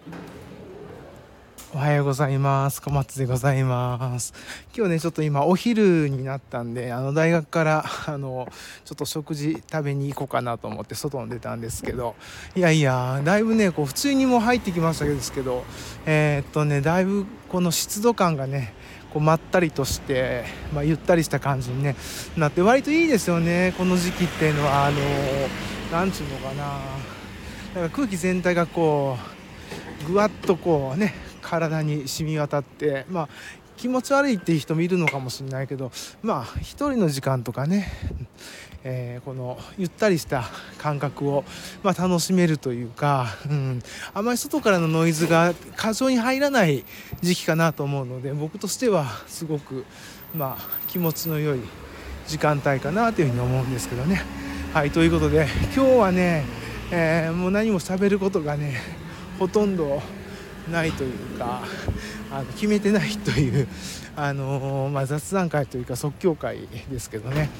おはようございます。小松でございます。今日ね、ちょっと今お昼になったんで、大学からちょっと食事食べに行こうかなと思って外に出たんですけど、いやいや、だいぶね、こう普通にもう入ってきましたですけど、だいぶこの湿度感がね、こうまったりとして、ゆったりした感じに、ね、なって割といいですよね。この時期っていうのはなんちゅうのかな、なんか空気全体がこうぐわっとこうね体に染み渡って、気持ち悪いっていう人もいるのかもしれないけど、一人の時間とかね、このゆったりした感覚を、楽しめるというか、あまり外からのノイズが過剰に入らない時期かなと思うので、僕としてはすごく、気持ちの良い時間帯かなというふうに思うんですけどね。はい、ということで今日はね、もう何も喋ることがねほとんどないというか、決めてないという、雑談会というか即興会ですけどね。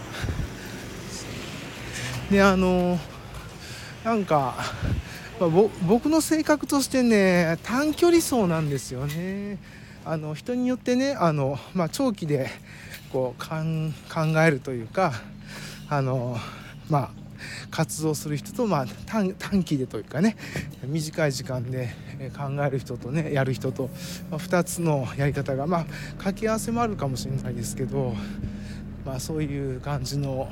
でなんか、僕の性格としてね短距離走なんですよね。人によってね長期でこう考えるというか活動する人と、短期でというかね短い時間で考える人とねやる人と、2つのやり方が掛け合わせもあるかもしれないですけど、そういう感じの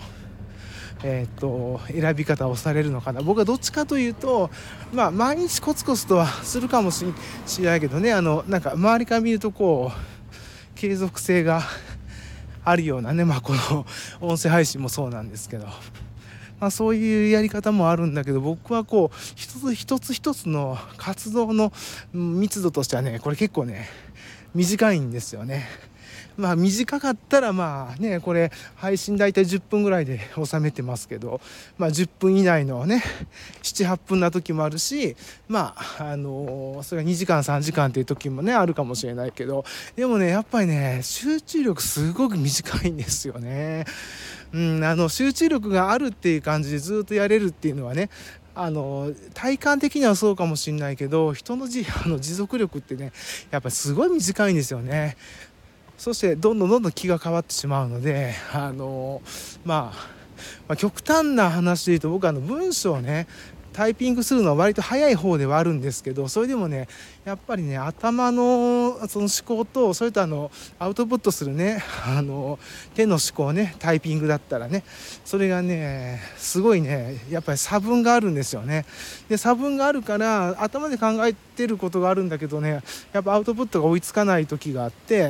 選び方をされるのかな。僕はどっちかというと、毎日コツコツとはするかもしれないけどね、なんか周りから見るとこう継続性があるようなね、この音声配信もそうなんですけど、そういうやり方もあるんだけど、僕はこう一つ一つの活動の密度としてはねこれ結構ね短いんですよね。短かったらこれ配信だいたい10分ぐらいで収めてますけど、10分以内のね7、8分な時もあるし、それが2時間3時間っていう時もねあるかもしれないけど、でもねやっぱりね集中力すごく短いんですよね。集中力があるっていう感じでずっとやれるっていうのはね体感的にはそうかもしれないけど、人の持続力ってねやっぱりすごい短いんですよね。そしてどんどん気が変わってしまうので、極端な話で言うと僕は文章をねタイピングするのは割と早い方ではあるんですけど、それでもねやっぱりね頭のその思考と、それとアウトプットするね手の思考ね、タイピングだったらねそれがねすごいねやっぱり差分があるんですよね。で差分があるから頭で考えてることがあるんだけどね、やっぱアウトプットが追いつかない時があって、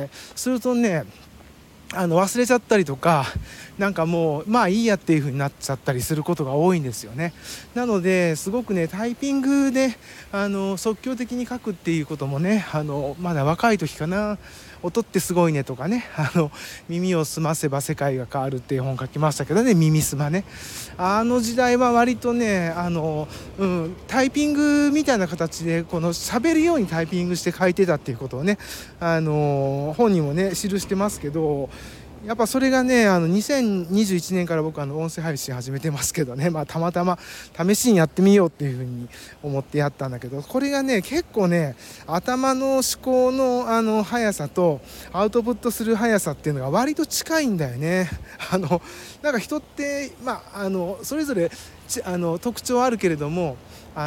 するとね忘れちゃったりとか、なんかもういいやっていう風になっちゃったりすることが多いんですよね。なのですごくねタイピングで即興的に書くっていうこともねまだ若い時かな、音ってすごいねとかね耳を澄ませば世界が変わるっていう本書きましたけどね、耳すまね。時代は割とねタイピングみたいな形でこの喋るようにタイピングして書いてたっていうことをね本にもね記してますけど、やっぱそれがね2021年から僕音声配信始めてますけどね、たまたま試しにやってみようっていうふうに思ってやったんだけど、これがね結構ね頭の思考の速さとアウトプットする速さっていうのが割と近いんだよね。なんか人ってそれぞれ特徴あるけれども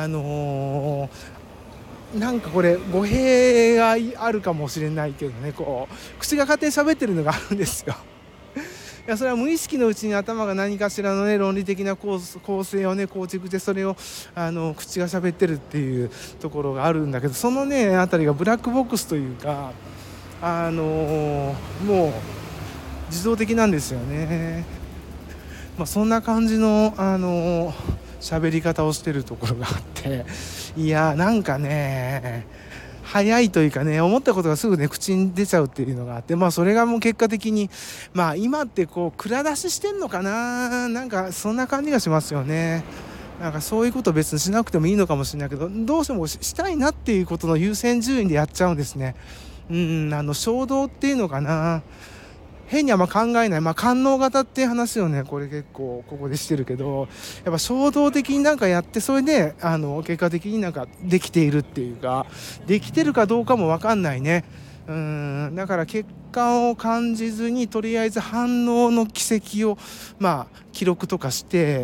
なんかこれ語弊があるかもしれないけどね、こう口が勝手に喋ってるのがあるんですよ。いやそれは無意識のうちに頭が何かしらのね論理的な構成をね構築して、それを口が喋ってるっていうところがあるんだけど、そのねあたりがブラックボックスというかもう自動的なんですよね。そんな感じの喋り方をしてるところがあって、いやなんかね早いというかね、思ったことがすぐね口に出ちゃうっていうのがあって、それがもう結果的に今ってこう蔵出ししてんのかな、なんかそんな感じがしますよね。なんかそういうこと別にしなくてもいいのかもしれないけど、どうしてもしたいなっていうことの優先順位でやっちゃうんですね。衝動っていうのかな。 変にあんま考えない、官能型っていう話をねこれ結構ここでしてるけど、やっぱ衝動的になんかやって、それで結果的になんかできているっていうか、できてるかどうかも分かんないね。だから結果を感じずに、とりあえず反応の軌跡を記録とかして、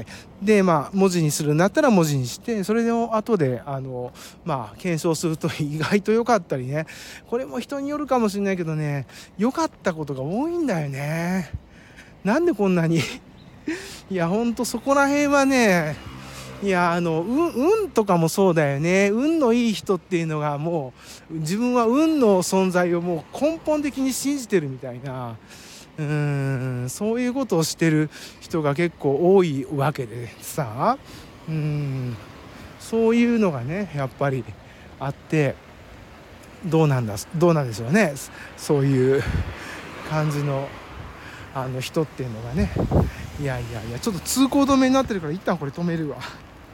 で文字にするんだったら文字にして、それを後で検証すると意外と良かったりね。これも人によるかもしれないけどね、良かったことが多いんだよね。なんでこんなにいやほんとそこら辺はね、いや運とかもそうだよね。運のいい人っていうのが、もう自分は運の存在をもう根本的に信じてるみたいな、そういうことをしてる人が結構多いわけでさ、そういうのがねやっぱりあって、どうなんでしょうね、そういう感じの人っていうのがね。いやちょっと通行止めになってるから一旦これ止めるわ。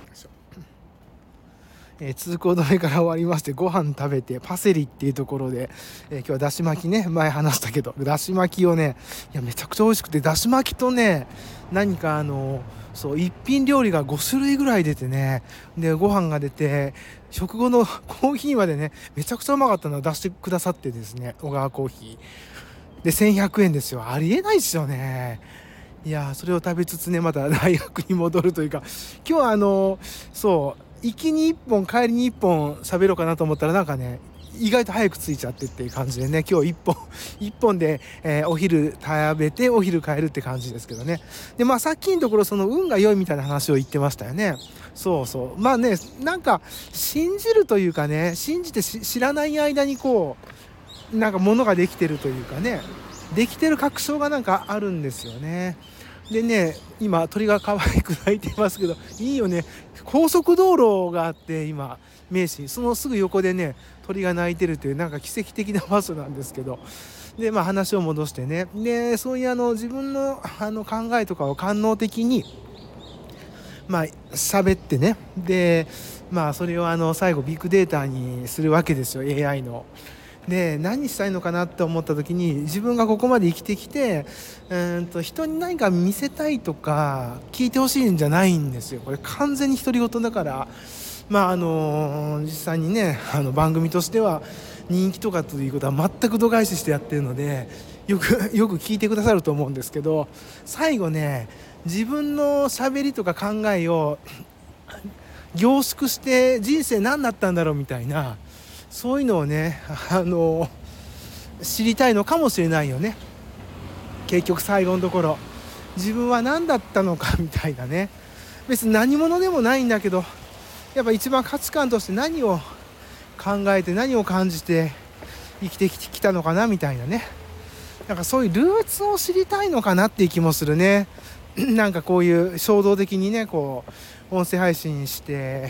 通行止めから終わりまして、ご飯食べてパセリっていうところで、今日はだし巻きね、前話したけどだし巻きをね、いやめちゃくちゃ美味しくて、だし巻きとね何かそう一品料理が5種類ぐらい出てね、でご飯が出て、食後のコーヒーまでねめちゃくちゃうまかったのを出してくださってですね、小川コーヒーで1100円ですよ。ありえないですよね。いやそれを食べつつね、また大学に戻るというか、今日はそう行きに1本帰りに1本喋ろうかなと思ったら、なんかね意外と早く着いちゃってっていう感じでね、今日1本で、お昼食べてお昼帰るって感じですけどね。でさっきのところその運が良いみたいな話を言ってましたよね。そうなんか信じるというかね、信じて知らない間にこうなんか物ができてるというかね、できてる確証がなんかあるんですよね。でね、今鳥が可愛く鳴いてますけど、いいよね。高速道路があって、今名神そのすぐ横でね鳥が鳴いてるという、なんか奇跡的な場所なんですけど、で話を戻してね、でそういう自分の考えとかを官能的に喋ってね、でそれを最後ビッグデータにするわけですよ、 AI の。で何したいのかなって思った時に、自分がここまで生きてきて人に何か見せたいとか聞いてほしいんじゃないんですよ。これ完全に独り言だから、実際にね番組としては人気とかということは全く度外視してやってるので、よく聞いてくださると思うんですけど、最後ね自分の喋りとか考えを凝縮して人生何だったんだろうみたいな、そういうのをね知りたいのかもしれないよね。結局最後のところ自分は何だったのかみたいなね。別に何者でもないんだけど、やっぱ一番価値観として何を考えて何を感じて生きてきたのかなみたいなね。なんかそういうルーツを知りたいのかなっていう気もするね。なんかこういう衝動的にねこう音声配信して、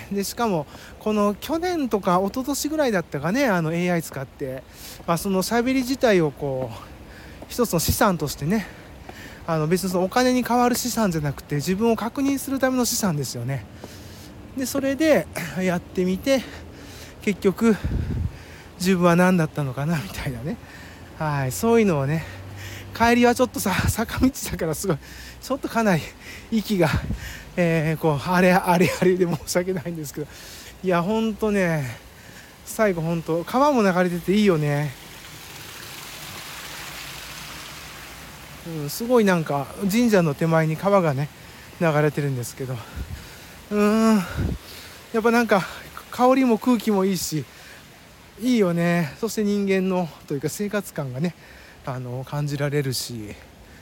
でしかもこの去年とか一昨年ぐらいだったかね、AI 使って、その喋り自体をこう一つの資産としてね、別にそのお金に換わる資産じゃなくて自分を確認するための資産ですよね。でそれでやってみて、結局自分は何だったのかなみたいなね。はい、そういうのをね、帰りはちょっと坂道だからすごいちょっとかなり息が、こうあれで申し訳ないんですけど、いやほんとね最後ほんと川も流れてていいよね。すごいなんか神社の手前に川がね流れてるんですけど、やっぱなんか香りも空気もいいしいいよね。そして人間のというか生活感がね感じられるし、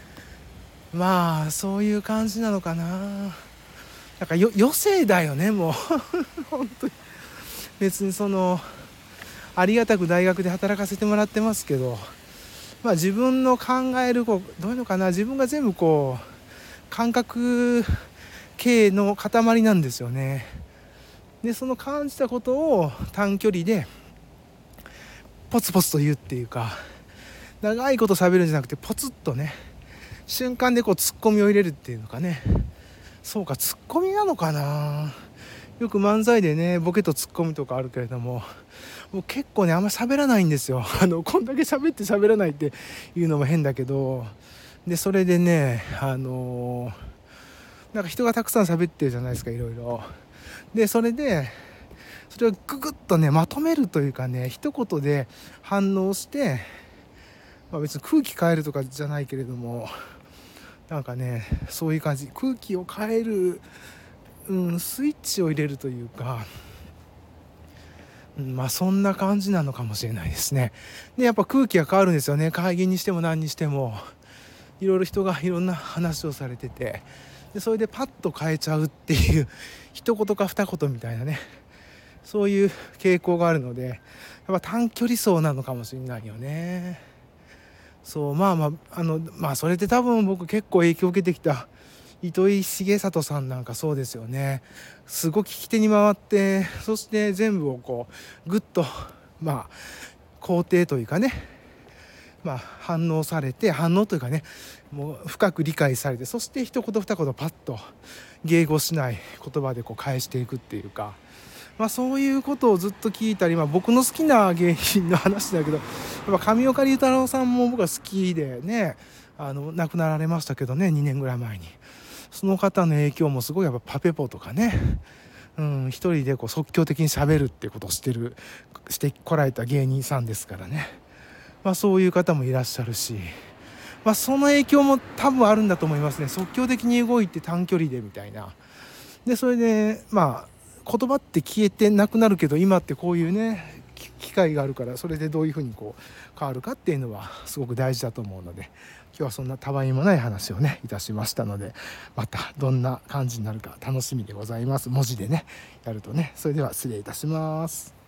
そういう感じなのかな。なんか余生だよねもう本当に。別にありがたく大学で働かせてもらってますけど、自分の考えるどういうのかな、自分が全部こう感覚系の塊なんですよね。でその感じたことを短距離でポツポツと言うっていうか、長いこと喋るんじゃなくてポツッとね瞬間でこうツッコミを入れるっていうのかね。そうか、ツッコミなのかな。よく漫才でねボケとツッコミとかあるけれども、 もう結構ねあんま喋らないんですよ。こんだけ喋らないっていうのも変だけど、でそれでねなんか人がたくさん喋ってるじゃないですか、いろいろ。でそれをググッとねまとめるというかね、一言で反応して、別に空気変えるとかじゃないけれども、なんかねそういう感じ、空気を変える、スイッチを入れるというか、そんな感じなのかもしれないですね。でやっぱ空気が変わるんですよね。会議にしても何にしてもいろいろ人がいろんな話をされてて、でそれでパッと変えちゃうっていう一言か二言みたいなね、そういう傾向があるので、やっぱ短距離走なのかもしれないよね。そうそれで多分僕結構影響を受けてきた糸井重里さんなんかそうですよね。すごく聞き手に回って、そして全部をこうグッと肯定というかね、反応されて、反応というかね、もう深く理解されて、そして一言二言パッと迎合しない言葉でこう返していくっていうか、そういうことをずっと聞いたり、僕の好きな芸人の話だけど、やっぱ上岡龍太郎さんも僕は好きでね、亡くなられましたけどね、2年ぐらい前に。その方の影響もすごい、やっぱパペポとかね、一人でこう即興的に喋るっていうことをしてこられた芸人さんですからね。そういう方もいらっしゃるし、その影響も多分あるんだと思いますね。即興的に動いて短距離でみたいな。でそれで言葉って消えてなくなるけど、今ってこういうね機会があるから、それでどういうふうにこう変わるかっていうのはすごく大事だと思うので、今日はそんなたわいもない話をねいたしましたので、またどんな感じになるか楽しみでございます。文字でねやるとね。それでは失礼いたします。